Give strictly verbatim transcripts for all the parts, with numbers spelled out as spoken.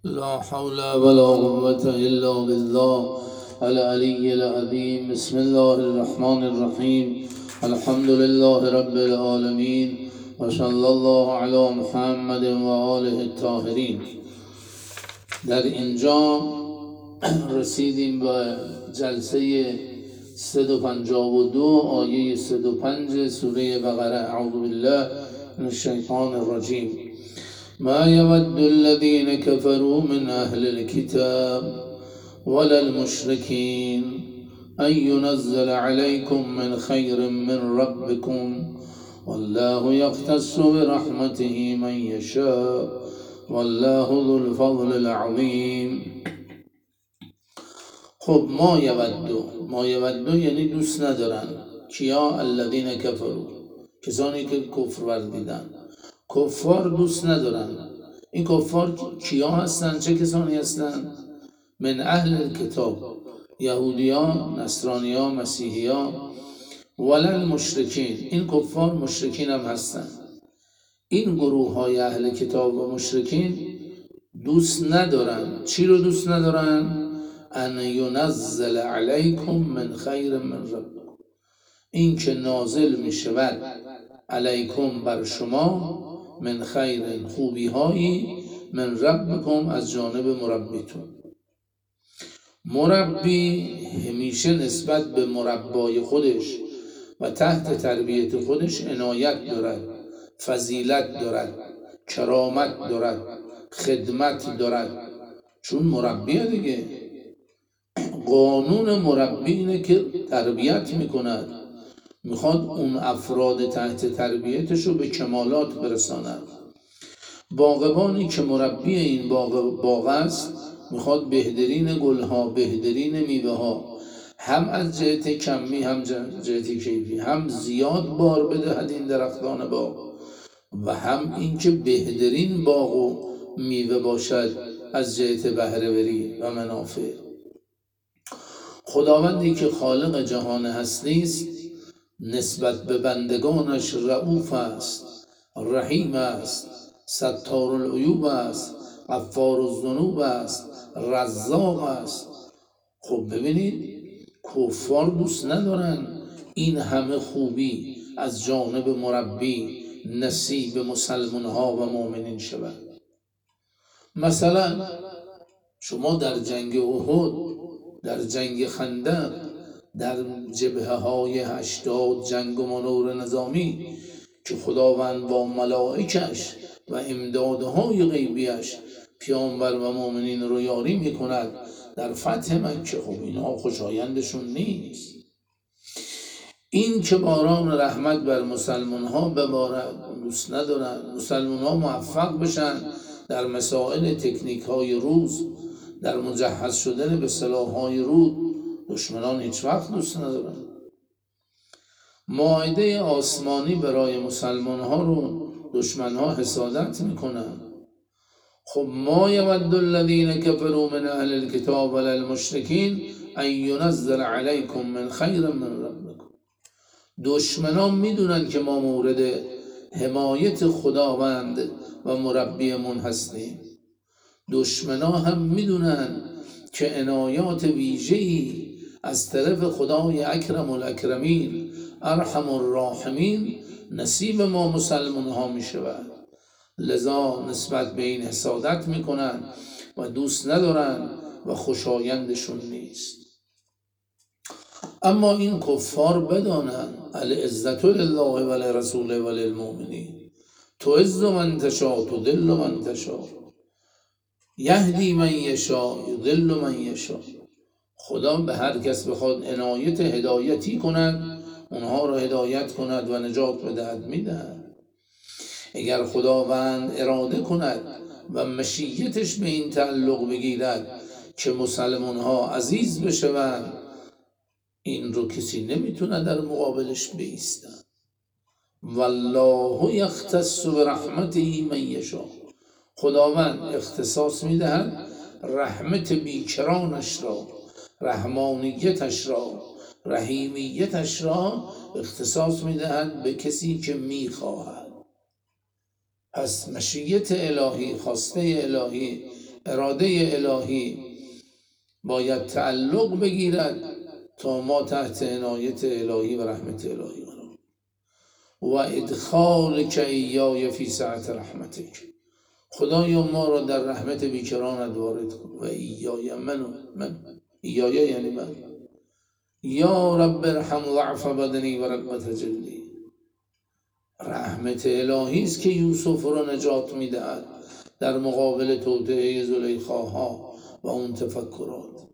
لا حول ولا قوة إلا بالله العلي العظيم. بسم الله الرحمن الرحيم. الحمد لله رب العالمين وصلى الله على محمد و آله الطاهرین. در اینجا رسیدیم به جلسه صد و پنجاه و دو آیه صد و پنج سوره بقره. اعوذ بالله من الشیطان الرجیم. ما يود الذين كفروا من أهل الكتاب ولا المشركين أن ينزل عليكم من خير من ربكم والله يختص برحمته من يشاء والله ذو الفضل العظيم. خب ما یودو ما یودو یعنی دوست ندارن. کیا؟ الذین کفروا، کسانی که کفر ورزیدن. کفار دوست ندارن. این کفار کیا هستن؟ چه کسانی هستن؟ من اهل کتاب، یهودیان، نصرانیان، مسیحیان. ولا المشرکین، این کفار مشرکین هم هستن. این گروه های اهل کتاب و مشرکین دوست ندارن. چی رو دوست ندارن؟ ان ینزل علیکم من خیر من ربکم، این که نازل می شود علیکم بر شما، من خیر خوبی هایی، من ربکم از جانب مربیتون. مربی همیشه نسبت به مربای خودش و تحت تربیت خودش عنایت دارد، فضیلت دارد، کرامت دارد، خدمت دارد، چون مربیه دیگه. قانون مربی اینه که تربیت میکند، میخواد اون افراد تحت تربیتش رو به کمالات برساند. باغبانی که مربی این باغ, باغ است میخواد بهترین گلها، بهترین میوه ها، هم از جهت کمی هم جهت کیفی، هم زیاد بار بدهد این درختان باغ و هم اینکه بهترین باغ و میوه باشد از جهت بهره‌وری و منافع. خداوندی که خالق جهان هستی است نسبت به بندگانش رؤوف است، رحیم است، ستار العیوب است، غفار الذنوب است، رزاق است. خب ببینید کفار دوست ندارن این همه خوبی از جانب مربی نصیب مسلمان ها و مؤمنین شود. مثلا شما در جنگ احد، در جنگ خندق، در جبهه های هشتاد جنگ و منور نظامی که خداوند با ملائکش و امدادهای غیبیش پیامبر و مؤمنین رو یاری میکند در فتح مکه، خب اینها خوشایندشون نیست. این که باران رحمت بر مسلمان ها ببارد دوست ندارن. مسلمان ها موفق بشن در مسائل تکنیک های روز، در مجهز شدن به سلاح های رود، دشمنان هیچ وقت دوست ندارن. مائده آسمانی برای مسلمان ها رو دشمن ها حسادت میکنن. خب ما یود الذین کفروا من اهل الکتاب ولا المشرکین ان ینزل علیکم من خیر من ربکم. دشمنان میدونن که ما مورد حمایت خداوند و مربیمون هستیم. دشمنان هم میدونن که عنایات ویژه‌ای از طرف خدای اکرم الاکرمین ارحم الراحمین نصیب ما مسلمان ها می شود. لذا نسبت به این حسادت میکنن و دوست ندارن و خوشایندشون نیست. اما این کفار بدانن العزة لله ولرسوله وللمؤمنین، تعز من تشاء تذل من تشاء یهدی من یشاء یضل من یشاء. خدا به هر کس بخواد عنایت هدایتی کند، اونها رو هدایت کند و نجات بدهد میدهد. اگر خداوند اراده کند و مشیتش به این تعلق بگیرد که مسلمان ها عزیز بشوند، این رو کسی نمیتونه در مقابلش بایستد. والله یختص برحمته من یشاء، خداوند اختصاص میدهد رحمت بیکرانش را، رحمانیتش را، رحیمیتش را اختصاص میدهد به کسی که میخواهد. پس مشیت الهی، خواسته الهی اراده الهی باید تعلق بگیرد تا ما تحت عنایت الهی و رحمت الهی قرار و ادخالک ایای فی سعة رحمتک، خدایا ما را در رحمت بیکرانت وارد کن. و ایای من من ایای یعنی من، یا رب ارحم ضعف بدنی و رغبت جلدی. رحمت الهی است که یوسف را نجات میدهد در مقابل توطئه زلیخاها و اون تفکرات.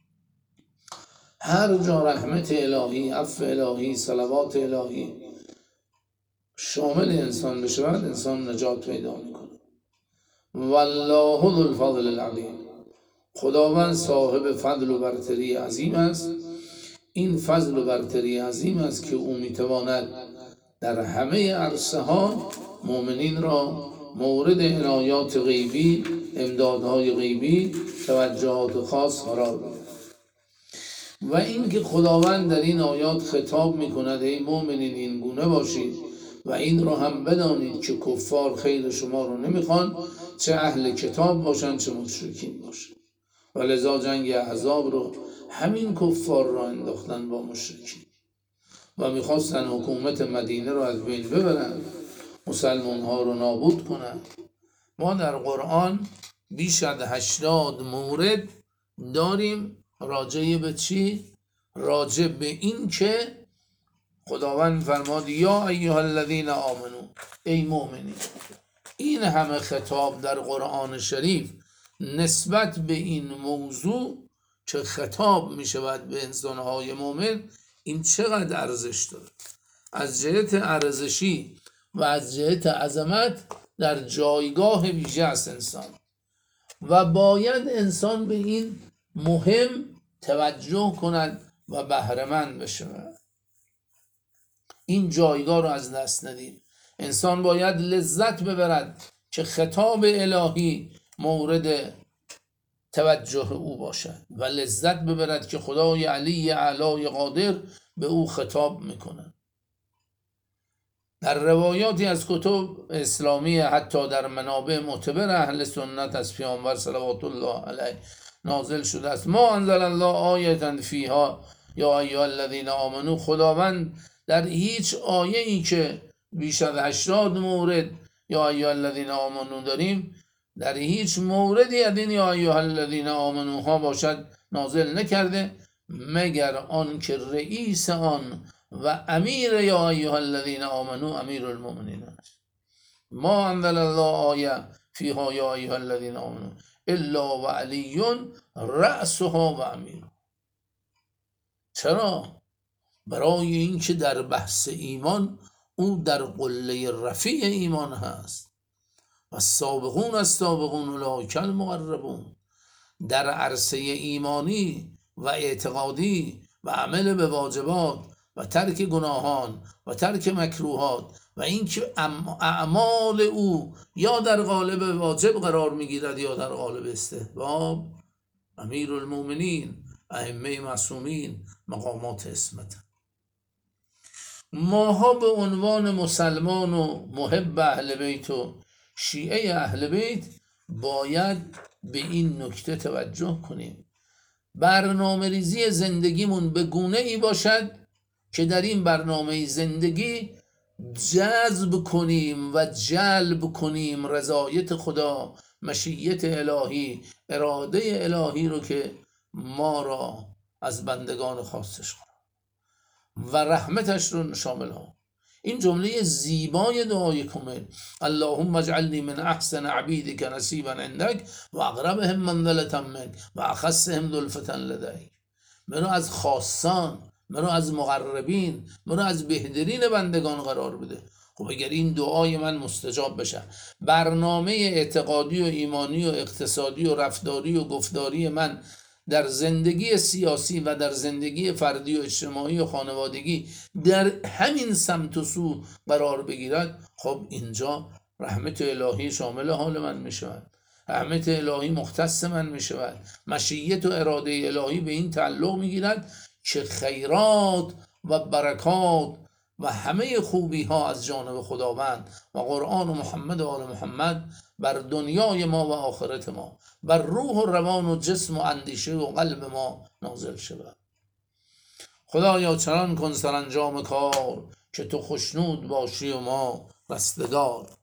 هر جا رحمت الهی، عفو الهی، صلوات الهی شامل انسان بشود، انسان نجات پیدا میکنه. والله ذو الفضل العظیم، خداوند صاحب فضل و برتری عظیم است. این فضل و برتری عظیم است که او میتواند در همه عرصه ها مؤمنین را مورد عنایات غیبی، امدادهای غیبی، توجهات خاص قرار بده. و این که خداوند در این آیات خطاب میکند ای مؤمنین این گونه باشید و این را هم بدانید که کفار خیر شما رو نمیخوان، چه اهل کتاب باشن چه مشرکین باشن. و لذا جنگ احزاب رو همین کفار را انداختن با مشرکین و میخواستن حکومت مدینه رو از بین ببرن، مسلمان ها رو نابود کنن. ما در قرآن بیش از هشتاد مورد داریم راجع به چی؟ راجع به این که خداوند فرماد یا ایها الذین آمنو، ای مؤمنین. این همه خطاب در قرآن شریف نسبت به این موضوع که خطاب می شود به انسانهای مؤمن، این چقدر ارزش داره. از جهت ارزشی و از جهت عظمت در جایگاه ویژه است انسان و باید انسان به این مهم توجه کند و بهره‌مند بشود. این جایگاه رو از دست ندیم. انسان باید لذت ببرد که خطاب الهی مورد توجه او باشد و لذت ببرد که خدای علی اعلی قادر به او خطاب میکنه. در روایاتی از کتب اسلامی، حتی در منابع معتبر اهل سنت از پیامبر صلوات الله علیه نازل شده است ما انزل الله آیه فیها یا ایها الذین آمنو. خداوند در هیچ آیه ای که بیش از هشتاد مورد یا ایها الذین آمنو داریم، در هیچ موردی از این یا ایها الذین آمنو ها باشد نازل نکرده مگر آن که رئیس آن و امیر یا ایها الذین آمنو امیر المؤمنین است. ما انزل الله آیه فیها یا ایها الذین آمنو الا و علی رأسها و امیر. چرا؟ برای اینکه در بحث ایمان او در قله رفیع ایمان هست و سابقون از سابقون اولئک المقربون. در عرصه ایمانی و اعتقادی و عمل به واجبات و ترک گناهان و ترک مکروهات و اینکه اعمال او یا در قالب واجب قرار میگیرد یا در قالب استحباب، امیر المؤمنین، ائمه معصومین، مقامات عصمت. ماها به عنوان مسلمان و محب اهل بیت و شیعه اهل بیت باید به این نکته توجه کنیم. برنامه ریزی زندگیمون به گونه ای باشد که در این برنامه زندگی جذب کنیم و جلب کنیم رضایت خدا، مشیت الهی، اراده الهی رو که ما را از بندگان خاصش کنه و رحمتش رو شامل ها. این جمله زیبای دعای کامل اللهم اجعلنی من احسن عبیدک نصیبا عندک و اقربهم منزلة منک و اخصهم زلفة لدیک. منو از خاصان، منو از مقربین، منو از بهترین بندگان قرار بده. خب اگر این دعای من مستجاب بشه، برنامه اعتقادی و ایمانی و اقتصادی و رفتاری و گفتاری من در زندگی سیاسی و در زندگی فردی و اجتماعی و خانوادگی در همین سمت و سو قرار بگیرد، خب اینجا رحمت الهی شامل حال من می شود، رحمت الهی مختص من می شود، مشیت و اراده الهی به این تعلق می گیرد که خیرات و برکات و همه خوبی ها از جانب خداوند و قرآن و محمد و آل محمد بر دنیای ما و آخرت ما، بر روح و روان و جسم و اندیشه و قلب ما نازل شود. خدایا چنان کن سرانجام کار که تو خشنود باشی و ما رستگار.